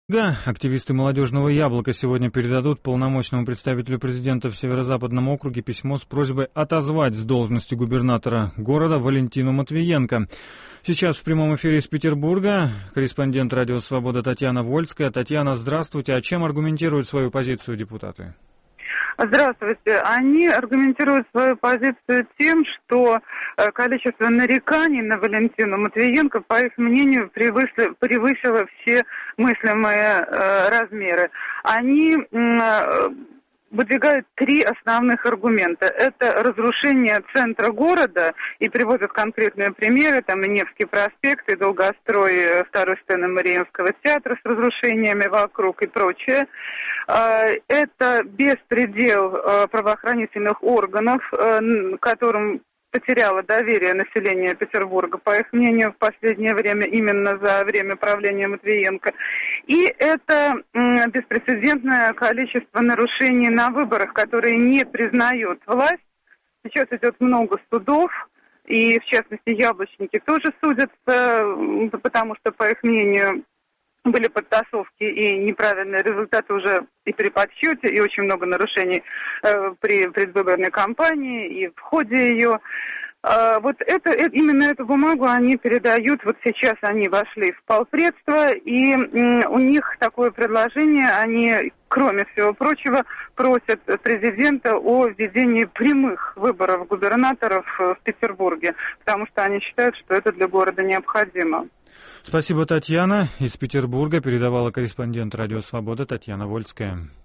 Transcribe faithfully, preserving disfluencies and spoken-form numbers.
Активисты «Молодежного яблока» сегодня передадут полномочному представителю президента в Северо-Западном округе письмо с просьбой отозвать с должности губернатора города Валентину Матвиенко. Сейчас в прямом эфире из Петербурга корреспондент «Радио Свобода» Татьяна Вольская. Татьяна, здравствуйте. А чем аргументируют свою позицию депутаты? Здравствуйте. Они аргументируют свою позицию тем, что количество нареканий на Валентину Матвиенко, по их мнению, превысило, превысило все мыслимые э, размеры. Они э, выдвигают три основных аргумента. Это разрушение центра города, и приводят конкретные примеры, там и Невский проспект, и долгострой второй сцены Мариинского театра с разрушениями вокруг и прочее. Это беспредел правоохранительных органов, которым потеряло доверие населения Петербурга, по их мнению, в последнее время, именно за время правления Матвиенко. И это беспрецедентное количество нарушений на выборах, которые не признает власть. Сейчас идет много судов, и, в частности, яблочники тоже судятся, потому что, по их мнению, были подтасовки и неправильные результаты уже и при подсчете, и очень много нарушений э, при предвыборной кампании и в ходе ее. Э, вот это, это, именно эту бумагу они передают, вот сейчас они вошли в полпредство, и э, у них такое предложение, они, кроме всего прочего, просят президента о введении прямых выборов губернаторов в Петербурге, потому что они считают, что это для города необходимо. Спасибо, Татьяна. Из Петербурга передавала корреспондент «Радио Свобода» Татьяна Вольская.